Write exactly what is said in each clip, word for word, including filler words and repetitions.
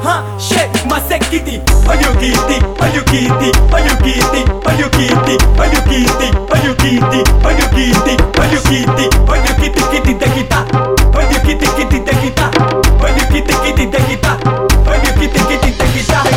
ha, che, mas é kitty. Olha o kitty, olha o kitty, olha o kitty, olha o kitty, olha o kitty, olha o kitty, olha o kitty, olha o kitty, olha o kitty, kitty da guitarra. Olha o kitty, kitty da guitarra. Olha o kitty, kitty da guitarra. Olha o kitty, kitty da guitarra.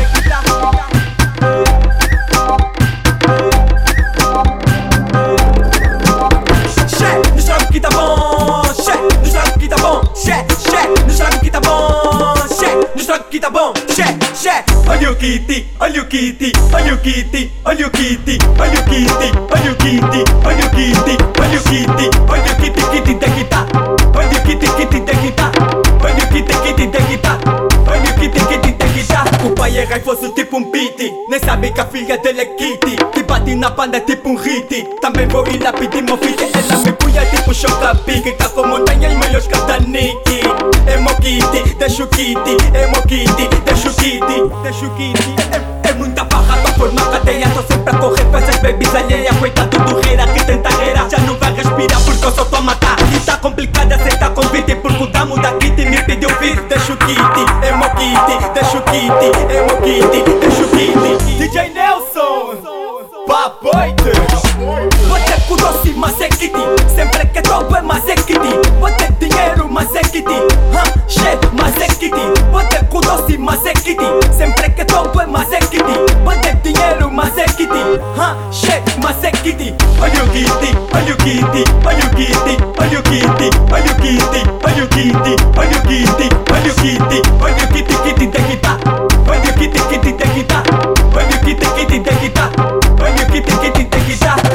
Que tá bom, che, che. Olha o kitty, olha o kitty, olha o kitty, olha o kitty, olha o kitty, olha o kitty, olha o kitty, olha o kitty, olha o kitty, kitty da guitarra. Olha o kitty, kitty da guitarra. Olha o kitty, kitty da guitarra. Olha o kitty, kitty da guitarra. O pai é raivoso tipo um beat, nem sabe que a filha dele é kitty, que bate na banda tipo um hit. Também vou ir lá pedir meu filho, ela me puia tipo choca-pique, tá com montanhas melhores que a da Nicky. É mo kitty, deixa o kitty, é mo kitty, deixa o kitty, deixa o kitty. É, é muita barra pra formar cadeia, tô sempre a correr com essas babies alheias. Coitado do reira que tenta reira, já não vai respirar porque eu só tô a matar. E tá complicado aceitar convite porque o damo da kitty me pediu vir. Deixa o kitty, é mo kitty, deixa o kitty, é mo kitty, deixa o kitty. D J Nelson, papoite. Você com doce, mas é kitty, sempre que toco é mas é kitty. Você dinheiro, mas é kitty, ha, che, mas é kitty. Você com doce, mas é kitty, sempre que toco é mas é kitty. Você dinheiro, mas é kitty, ha, che, mas é kitty. Olha o kitty, olha o kitty, olha o kitty, olha o kitty, olha o kitty, olha o kitty, olha o kitty, olha o kitty, olha o kitty, kitty da guitarra. Olha o kitty, kitty da guitarra. Olha o kitty, kitty da guitarra. Olha o kitty, kitty da guitarra.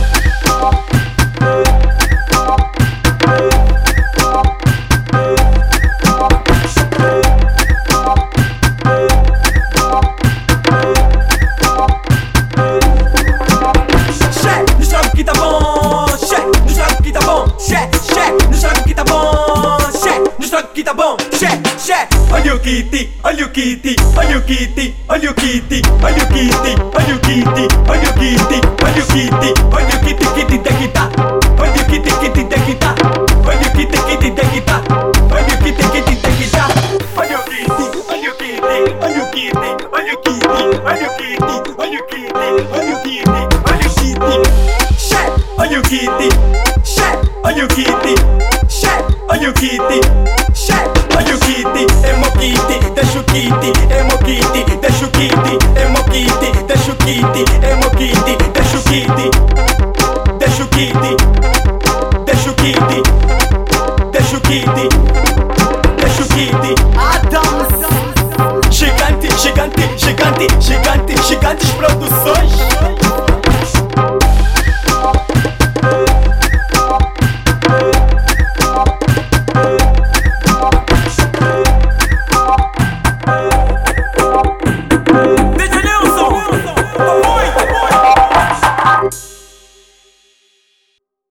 Que tá bom, che, che. Olha o kitty, olha o kitty, olha o kitty, olha o kitty, olha o kitty, olha o kitty, olha o kitty, olha o kitty, olha o kitty, kitty da guitarra. Olha o kitty, kitty da guitarra. Olha o kitty, kitty da guitarra. Olha o kitty, kitty da guitarra. Olha o kitty, olha o kitty, olha o kitty, olha o kitty, olha o kitty, olha o kitty, olha o kitty, olha o kitty. Che, olha o kitty, che, olha o kitty, che, olha o kitty. Olha o kitty, é mo kitty, deixa o kitty, é mo kitty, deixa o kitty, é mo kitty, deixa o kitty, é mo kitty, deixa o kitty, deixa o kitty, deixa o kitty, deixa o kitty, deixa o kitty. Adams, gigante, gigante, gigante, gigante, gigantes produções.